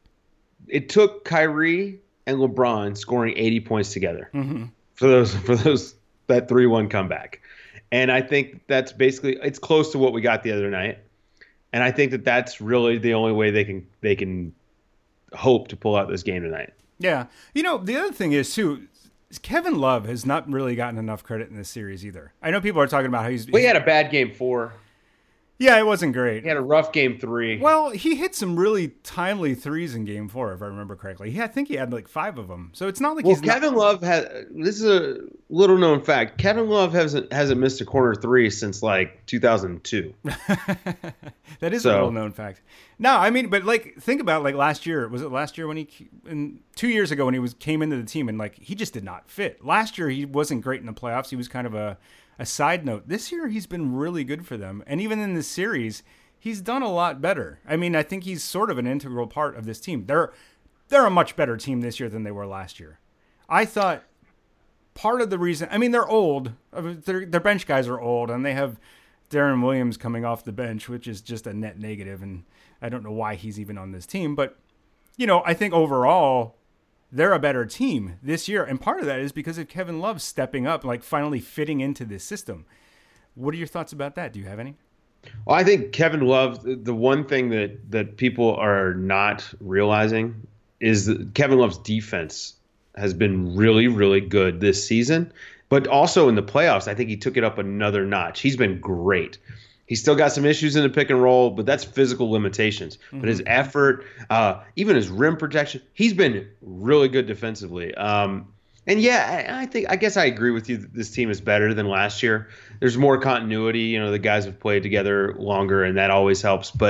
it took Kyrie and LeBron scoring eighty points together Mm-hmm. for those for those that three one comeback. And I think that's basically, it's close to what we got the other night. And I think that that's really the only way they can they can hope to pull out this game tonight. Yeah. You know, the other thing is, too, Kevin Love has not really gotten enough credit in this series either. I know people are talking about how he's... We had a bad game four. yeah, it wasn't great. He had a rough game three. Well, he hit some really timely threes in Game Four, if I remember correctly. He, I think he had like five of them. So it's not like Well, he's not- Kevin Love has. This is a little known fact. Kevin Love hasn't hasn't missed a corner three since like two thousand two. That is So- a little known fact. No, I mean, but like, think about like last year. Was it last year when he, in two years ago when he was came into the team and like he just did not fit. Last year he wasn't great in the playoffs. He was kind of a a side note. This year he's been really good for them, and even in this series, he's done a lot better. I mean, I think he's sort of an integral part of this team. They're they're a much better team this year than they were last year. I thought part of the reason, I mean, they're old. I mean, Their their bench guys are old, and they have Darren Williams coming off the bench, which is just a net negative, and I don't know why he's even on this team. But, you know, I think overall they're a better team this year, and part of that is because of Kevin Love stepping up, like finally fitting into this system. What are your thoughts about that? Do you have any? Well, I think Kevin Love. The one thing that that people are not realizing is that Kevin Love's defense has been really, really good this season. But also in the playoffs, I think he took it up another notch. He's been great. He's still got some issues in the pick and roll, but that's physical limitations. Mm-hmm. But his effort, uh, even his rim protection, he's been really good defensively. Um, and yeah, I, I think I guess I agree with you that this team is better than last year. There's more continuity. You know, the guys have played together longer, and that always helps. But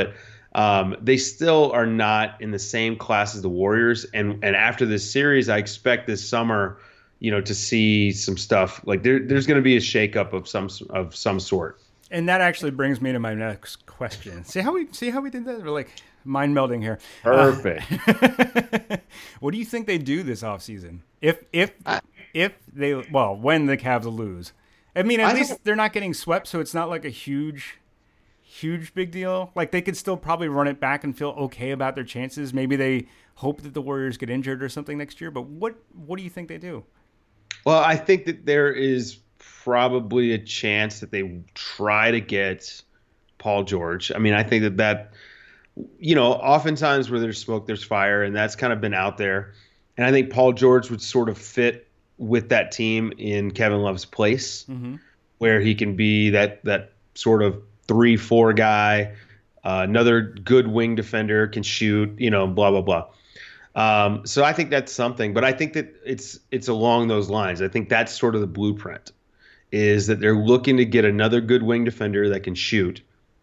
Um, they still are not in the same class as the Warriors. And and after this series, I expect this summer, you know, to see some stuff like there, there's going to be a shakeup of some of some sort. And that actually brings me to my next question. See how we see how we did that? We're like mind melding here. Perfect. Uh, what do you think they do this offseason? If if I, if they well, when the Cavs lose. I mean, at I least don't- they're not getting swept, so it's not like a huge huge big deal. Like they could still probably run it back and feel okay about their chances. Maybe they hope that the Warriors get injured or something next year, but what what do you think they do? Well, I think that there is probably a chance that they try to get Paul George. I mean, I think that that, you know, oftentimes where there's smoke, there's fire, and that's kind of been out there. And I think Paul George would sort of fit with that team in Kevin Love's place, Mm-hmm. where he can be that that sort of three, four guy, uh, another good wing defender, can shoot, you know, blah, blah, blah. Um, so I think that's something, but I think that it's it's along those lines. I think that's sort of the blueprint, is that they're looking to get another good wing defender that can shoot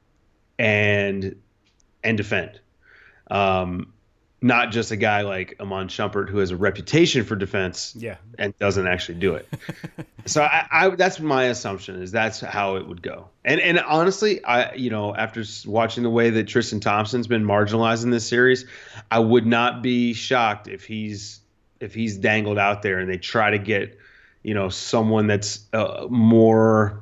and and defend. Um, not just a guy like Amon Shumpert who has a reputation for defense Yeah. and doesn't actually do it. So I, I that's my assumption, is that's how it would go. And and honestly, I you know after s- watching the way that Tristan Thompson's been marginalized in this series, I would not be shocked if he's if he's dangled out there and they try to get, you know, someone that's uh, more.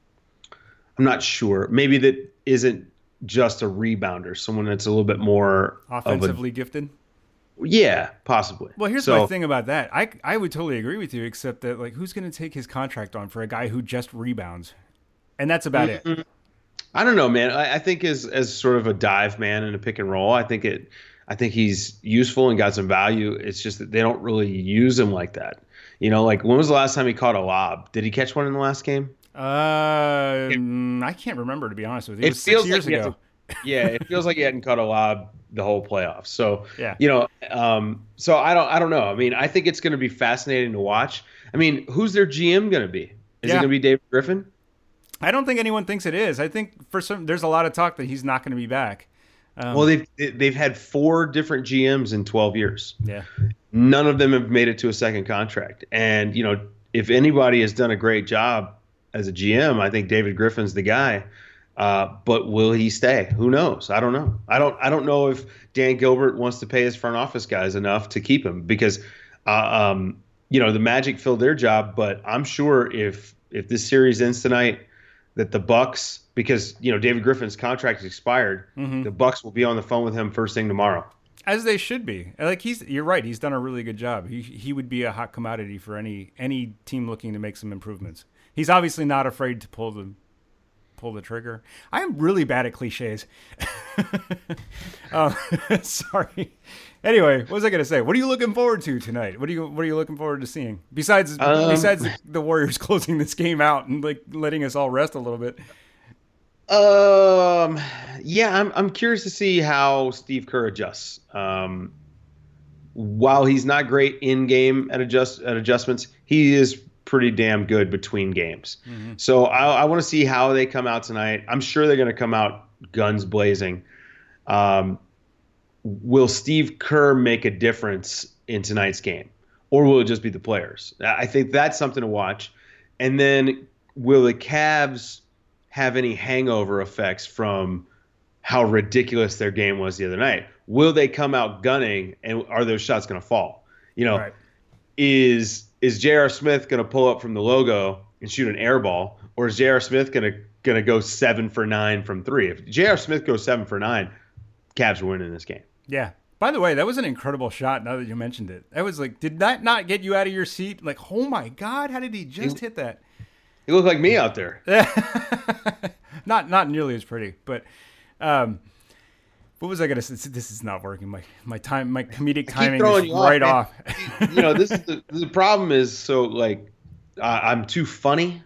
I'm not sure. Maybe that isn't just a rebounder, someone that's a little bit more Offensively gifted. Of a, yeah, possibly. Well, here's so, my thing about that. I I would totally agree with you, except that like who's going to take his contract on for a guy who just rebounds, and that's about Mm-hmm. it. I don't know, man. I, I think as as sort of a dive man in a pick and roll, I think it. I think he's useful and got some value. It's just that they don't really use him like that. You know, like when was the last time he caught a lob? Did he catch one in the last game? Uh, mm, I can't remember, to be honest with you. It, It was feels six years like he ago. hasn't- Yeah, it feels like he hadn't caught a lob the whole playoffs. So Yeah. you know, um, so I don't, I don't know. I mean, I think it's going to be fascinating to watch. I mean, who's their G M going to be? Is Yeah. it going to be David Griffin? I don't think anyone thinks it is. I think for some, there's a lot of talk that he's not going to be back. Um, Well, they've they've had four different G Ms in twelve years. yeah. None of them have made it to a second contract. And, you know, if anybody has done a great job as a G M, I think David Griffin's the guy. Uh, but will he stay? Who knows? I don't know. I don't I don't know if Dan Gilbert wants to pay his front office guys enough to keep him, because, uh, um, you know, the Magic filled their job. But I'm sure if if this series ends tonight, that the Bucks, because, you know, David Griffin's contract is expired, Mm-hmm. the Bucks will be on the phone with him first thing tomorrow. As they should be. Like he's, you're right. He's done a really good job. He he would be a hot commodity for any any team looking to make some improvements. He's obviously not afraid to pull the pull the trigger. I am really bad at cliches. um, sorry. Anyway, what was I going to say? What are you looking forward to tonight? What are you What are you looking forward to seeing besides Um, besides the, the Warriors closing this game out and like letting us all rest a little bit? Um, yeah, I'm I'm curious to see how Steve Kerr adjusts. Um, while he's not great in game at adjust at adjustments, he is pretty damn good between games. Mm-hmm. So I, I want to see how they come out tonight. I'm sure they're going to come out guns blazing. Um, will Steve Kerr make a difference in tonight's game, or will it just be the players? I think that's something to watch. And then will the Cavs have any hangover effects from how ridiculous their game was the other night? Will they come out gunning, and are those shots going to fall? You know, Right. is is J R. Smith going to pull up from the logo and shoot an air ball, or is J R. Smith going to going to go seven for nine from three? If J R. Smith goes seven for nine, Cavs are winning this game. Yeah. By the way, that was an incredible shot. Now that you mentioned it, that was like, did that not get you out of your seat? Like, oh my God, how did he just hit that? You look like me out there. not not nearly as pretty, but um, what was I gonna say? This is not working. My my time, my comedic timing throwing is you off, right man. off. You know, this is the, the problem is so like uh, I'm too funny.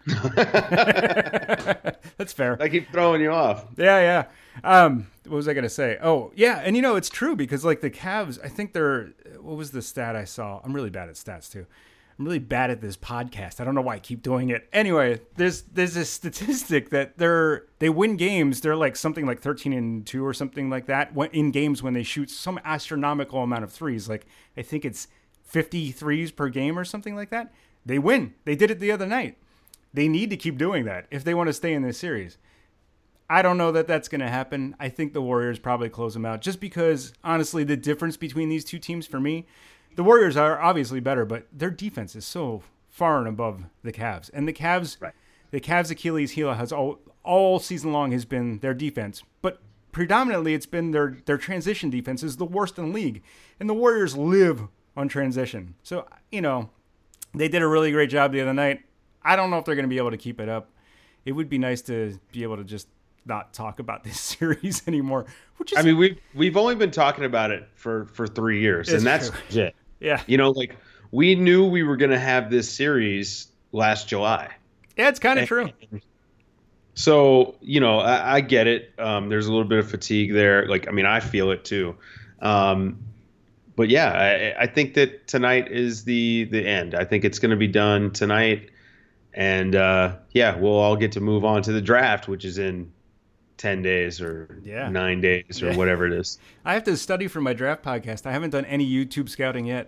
That's fair. I keep throwing you off. Yeah, yeah. Um, what was I gonna say? Oh, yeah, and you know it's true because like the Cavs, I think they're. What was the stat I saw? I'm really bad at stats too, I'm really bad at this podcast. I don't know why I keep doing it. Anyway, there's there's this statistic that they're they win games. They're like something like thirteen and two or something like that in games when they shoot some astronomical amount of threes. Like I think it's fifty threes per game or something like that. They win. They did it the other night. They need to keep doing that if they want to stay in this series. I don't know that that's going to happen. I think the Warriors probably close them out just because, honestly, the difference between these two teams for me, the Warriors are obviously better, but their defense is so far and above the Cavs. And the Cavs, right. the Cavs' Achilles heel has all, all season long has been their defense. But predominantly it's been their, their transition defense is the worst in the league. And the Warriors live on transition. So, you know, they did a really great job the other night. I don't know if they're going to be able to keep it up. It would be nice to be able to just not talk about this series anymore. Which is, I mean, we've we've only been talking about it for, for three years, and that's true. legit. Yeah, you know, like we knew we were going to have this series last July. Yeah, it's kind of true. So you know, I, I get it. Um, there's a little bit of fatigue there. Like, I mean, I feel it too. Um, but yeah, I, I think that tonight is the the end. I think it's going to be done tonight. And, uh, yeah, we'll all get to move on to the draft, which is in ten days or yeah. nine days or yeah. whatever it is. I have to study for my draft podcast. I haven't done any YouTube scouting yet.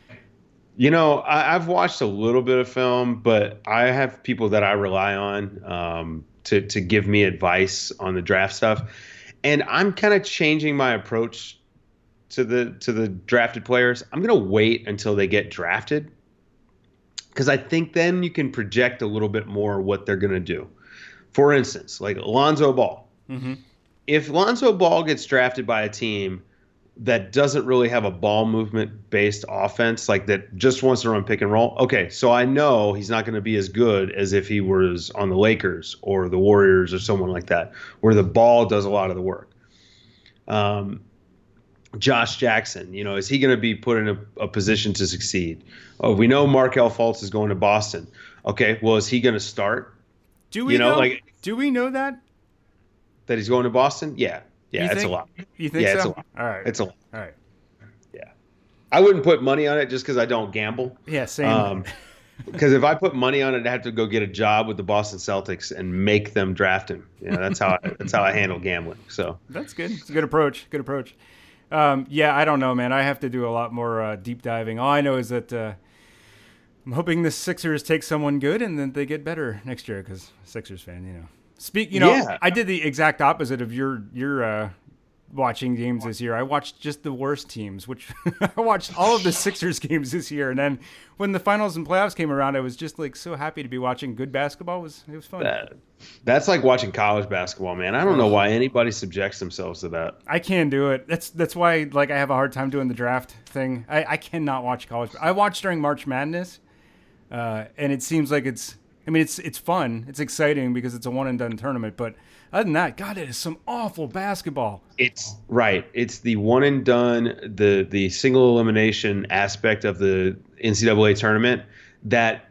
You know, I, I've watched a little bit of film, but I have people that I rely on um, to, to give me advice on the draft stuff. And I'm kind of changing my approach to the to the drafted players. I'm going to wait until they get drafted, because I think then you can project a little bit more what they're going to do. For instance, like Lonzo Ball. Mm-hmm. If Lonzo Ball gets drafted by a team that doesn't really have a ball movement-based offense, like that just wants to run pick and roll, okay, so I know he's not going to be as good as if he was on the Lakers or the Warriors or someone like that, where the ball does a lot of the work. Um, Josh Jackson, you know, is he going to be put in a, a position to succeed? Oh, we know Markelle Fultz is going to Boston. Okay, well, is he going to start? Do we you know, know? Like, do we know that? That he's going to Boston? Yeah. Yeah, you it's think, a lot. You think yeah, so? It's a lot. All right. It's a lot. All right. Yeah. I wouldn't put money on it just because I don't gamble. Yeah, same. Um, because if I put money on it, I'd have to go get a job with the Boston Celtics and make them draft him. You know, that's how I, that's how I handle gambling. So that's good. It's a good approach. Good approach. Um, yeah, I don't know, man. I have to do a lot more uh, deep diving. All I know is that uh, I'm hoping the Sixers take someone good and then they get better next year, because Sixers fan, you know. Speak, you know, yeah. I did the exact opposite of your your uh, watching games this year. I watched just the worst teams, which I watched all of the Sixers games this year. And then when the finals and playoffs came around, I was just like so happy to be watching good basketball. It was it was fun. That, that's like watching college basketball, man. I don't know why anybody subjects themselves to that. I can't do it. That's that's why like I have a hard time doing the draft thing. I, I cannot watch college. I watch during March Madness, uh, and it seems like it's. I mean, it's it's fun. It's exciting because it's a one and done tournament. But other than that, God, it is some awful basketball. It's right. It's the one and done, the the single elimination aspect of the N C double A tournament that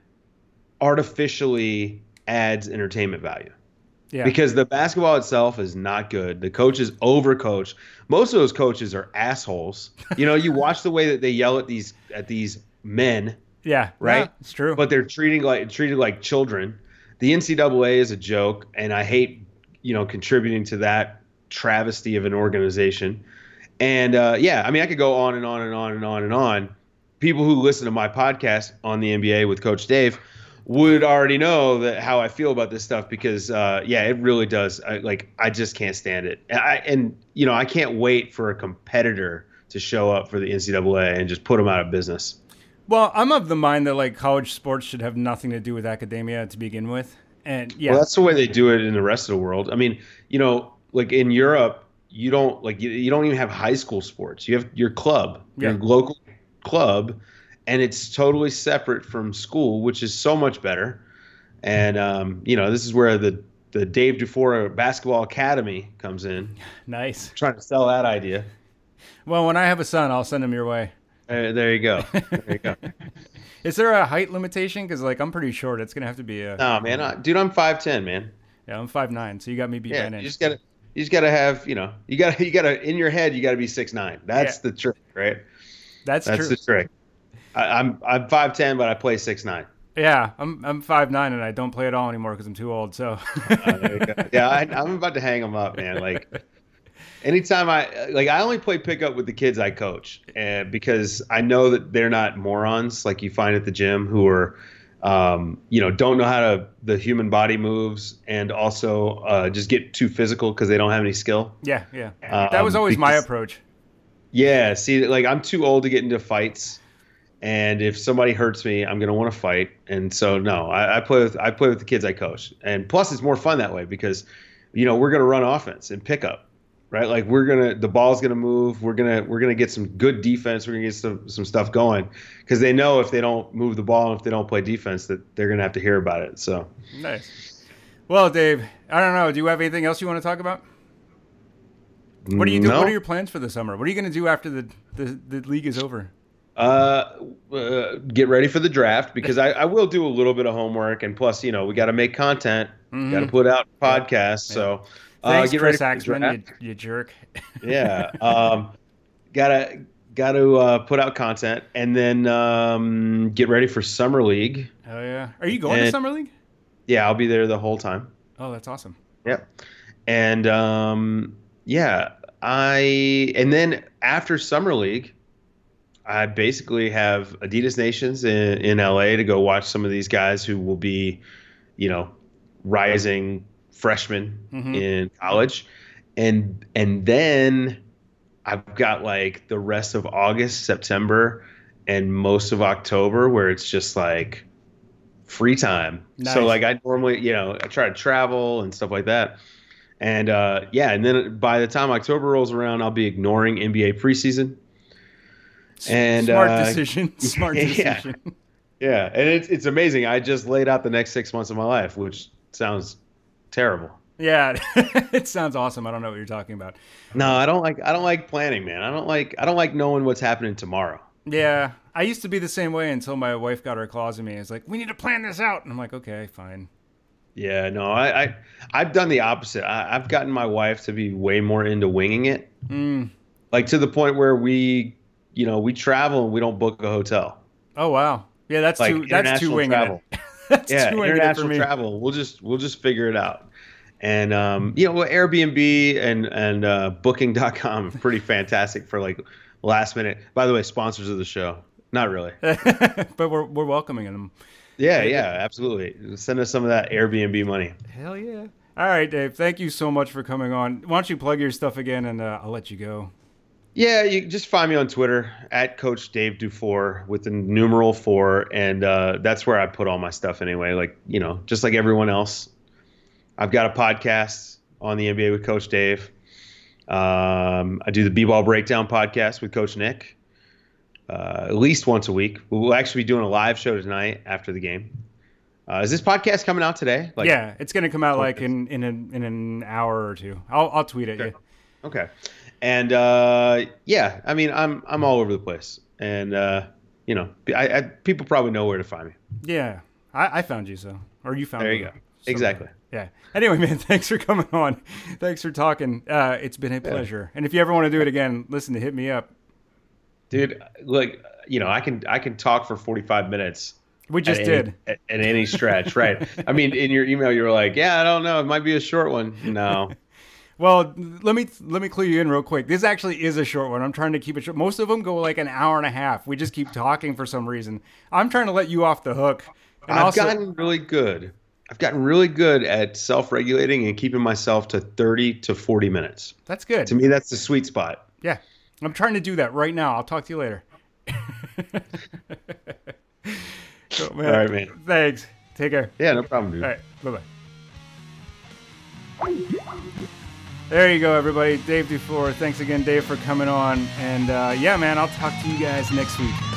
artificially adds entertainment value. Yeah. Because the basketball itself is not good. The coaches overcoach. Most of those coaches are assholes. You know, you watch the way that they yell at these at these men. Yeah, right. Yeah, it's true. But they're treating like treated like children. The N C double A is a joke, and I hate, you know, contributing to that travesty of an organization. And uh, yeah, I mean, I could go on and on and on and on and on. People who listen to my podcast on the N B A with Coach Dave would already know that how I feel about this stuff, because uh, yeah, it really does. I, like, I just can't stand it. And, I, and you know, I can't wait for a competitor to show up for the N C double A and just put them out of business. Well, I'm of the mind that like college sports should have nothing to do with academia to begin with. And yeah, well, that's the way they do it in the rest of the world. I mean, you know, like in Europe, you don't like you, you don't even have high school sports. You have your club, yeah. your local club, and it's totally separate from school, which is so much better. And um, you know, this is where the the Dave Dufour Basketball Academy comes in. Nice. I'm trying to sell that idea. Well, when I have a son, I'll send him your way. Uh, there you go. There you go. Is there a height limitation? Because like I'm pretty short. It's gonna have to be a. No, man, I, dude, I'm five ten, man. Yeah, I'm five nine. So you got me beat yeah, by an you inch. just gotta, you just gotta have, you know, you gotta, you gotta, in your head, you gotta be six nine. That's yeah. the trick, right? That's, That's true. the trick. I, I'm I'm five ten, but I play six nine. Yeah, I'm I'm five nine and I don't play at all anymore because I'm too old. So uh, yeah, I, I'm about to hang them up, man. Like anytime I like, I only play pickup with the kids I coach, and because I know that they're not morons like you find at the gym who are, um, you know, don't know how to the human body moves, and also uh, just get too physical because they don't have any skill. Yeah, yeah, um, that was always because, my approach. Yeah, see, like I'm too old to get into fights. And if somebody hurts me, I'm gonna want to fight. And so no, I, I play with I play with the kids I coach. And plus, it's more fun that way because, you know, we're gonna run offense and pick up, right? Like we're gonna the ball's gonna move. We're gonna we're gonna get some good defense. We're gonna get some some stuff going because they know if they don't move the ball and if they don't play defense that they're gonna have to hear about it. So nice. Well, Dave, I don't know. Do you have anything else you want to talk about? What are you doing? No. What are your plans for the summer? What are you gonna do after the the, the league is over? Uh, uh, get ready for the draft because I, I will do a little bit of homework, and plus, you know, we got to make content, mm-hmm. got to put out podcasts. Yeah. So, uh, thanks, get Chris ready for the Axman, draft. you, you jerk. yeah, um, gotta gotta uh, put out content, and then um, get ready for summer league. Oh yeah, are you going and, to summer league? Yeah, I'll be there the whole time. Oh, that's awesome. Yep, and um, yeah, I and then after summer league. I basically have Adidas Nations in, in L A to go watch some of these guys who will be, you know, rising freshmen mm-hmm. in college. And and then I've got like the rest of August, September, and most of October where it's just like free time. Nice. So like I normally, you know, I try to travel and stuff like that. And uh, yeah, and then by the time October rolls around, I'll be ignoring N B A preseason. And smart uh, decision. Smart decision. Yeah. yeah, and it's it's amazing. I just laid out the next six months of my life, which sounds terrible. Yeah, it sounds awesome. I don't know what you're talking about. No, I don't like I don't like planning, man. I don't like I don't like knowing what's happening tomorrow. Yeah, I used to be the same way until my wife got her claws in me. It's like, we need to plan this out, and I'm like, okay, fine. Yeah, no, I, I I've done the opposite. I, I've gotten my wife to be way more into winging it, mm. like to the point where we. You know, we travel and we don't book a hotel. Oh wow, yeah, that's like too that's too winging travel. it. that's yeah, too winging international it for me. travel. We'll just we'll just figure it out. And um, you know, Airbnb and and uh, Booking dot com are pretty fantastic for like last minute. By the way, sponsors of the show. Not really, but we're we're welcoming them. Yeah, yeah, absolutely. Send us some of that Airbnb money. Hell yeah! All right, Dave. Thank you so much for coming on. Why don't you plug your stuff again, and uh, I'll let you go. Yeah, you just find me on Twitter at Coach Dave Dufour with the numeral four, and uh, that's where I put all my stuff anyway. Like, you know, just like everyone else. I've got a podcast on the N B A with Coach Dave. Um, I do the B-Ball Breakdown podcast with Coach Nick uh, at least once a week. We'll actually be doing a live show tonight after the game. Uh, is this podcast coming out today? Like, yeah, it's going to come out like in in, a, in an hour or two. I'll I'll tweet it. Okay. Yeah. Okay. And uh, yeah, I mean, I'm I'm all over the place, and uh, you know, I, I people probably know where to find me. Yeah, I, I found you, so or you found there me. you go. So, exactly. Yeah. Anyway, man, thanks for coming on. Thanks for talking. Uh, it's been a pleasure. Yeah. And if you ever want to do it again, listen to hit me up, dude. Like, you know, I can I can talk for forty-five minutes. We just at did any, at, at any stretch, right? I mean, in your email, you were like, "Yeah, I don't know. It might be a short one." No. Well, let me let me clue you in real quick. This actually is a short one. I'm trying to keep it short. Most of them go like an hour and a half. We just keep talking for some reason. I'm trying to let you off the hook. And I've also, gotten really good. I've gotten really good at self-regulating and keeping myself to thirty to forty minutes. That's good. To me, that's the sweet spot. Yeah. I'm trying to do that right now. I'll talk to you later. So, man, all right, man. Thanks. Take care. Yeah, no problem, dude. All right. Bye-bye. There you go, everybody. Dave Dufour. Thanks again, Dave, for coming on. And, uh, yeah, man, I'll talk to you guys next week.